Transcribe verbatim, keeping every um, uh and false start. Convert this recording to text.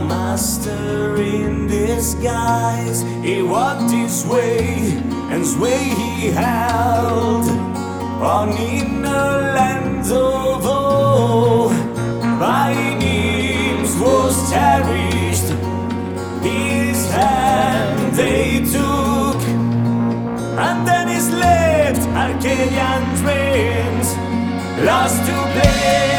master in disguise. He walked his way, and sway he held on inner lands of woe. By nymphs was cherished, his hand they took, and then he slept Arcadian dreams, lost to play.